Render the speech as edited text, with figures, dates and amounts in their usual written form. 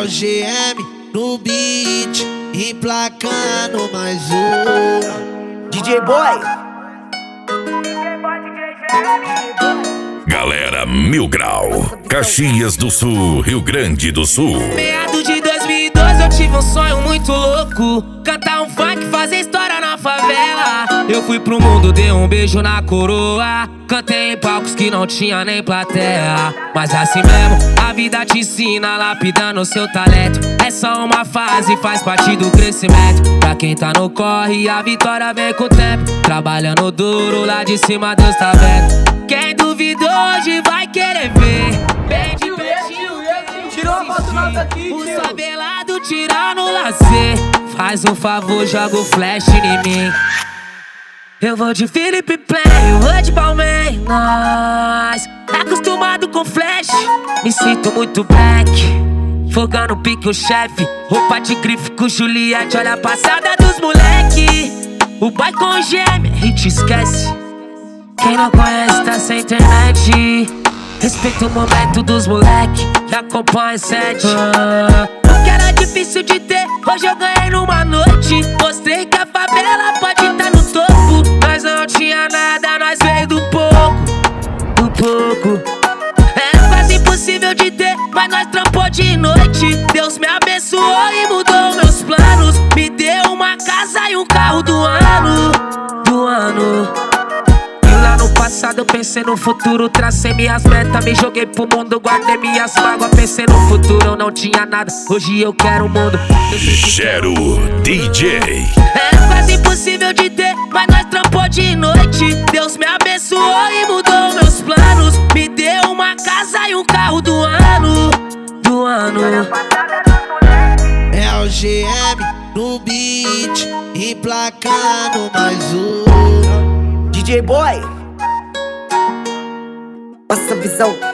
o GM no beat, emplacando mais um. DJ Boy. Galera Mil Grau, Caxias do Sul, Rio Grande do Sul. Meados de 2012 eu tive um sonho muito louco, cantar um funk, fazer história na favela. Eu fui pro mundo, dei um beijo na coroa, cantei em palcos que não tinha nem plateia. Mas assim mesmo, a vida te ensina, lapidando seu talento. É só uma fase, faz parte do crescimento. Pra quem tá no corre, a vitória vem com o tempo. Trabalhando duro, lá de cima Deus tá vendo. Quem duvidou hoje vai querer ver. Bem de pertinho, Tirou uma foto nossa aqui, o tio. favelado tirando o lazer. Faz um favor, joga o flash em mim. Eu vou de Felipe Play, eu vou de Palmeiras. Acostumado com flash, me sinto muito black. Fogando pique o chefe, roupa de grife com Juliette. Olha a passada dos moleque. O boy com gêmea, a gente esquece. Quem não conhece tá sem internet. Respeita o momento dos moleque, da Companhia 7. O que era difícil de ter, hoje eu ganhei numa noite. Mostrei que a favela pode estar no topo. Nós não tinha nada, nós veio do pouco. Do pouco. Era quase impossível de ter, mas nós trampou de noite. Deus me abençoou e mudou meus planos. Me deu uma casa e um carro do ano. Do ano. No passado eu pensei no futuro, tracei minhas metas, me joguei pro mundo, guardei minhas mágoas, pensei no futuro, eu não tinha nada, hoje eu quero o mundo. Gero DJ. Era quase impossível de ter, mas nós trampou de noite. Deus me abençoou e mudou meus planos. Me deu uma casa e um carro do ano. Do ano. É o GM no beat, emplacando mais um. DJ Boy. Nossa visão.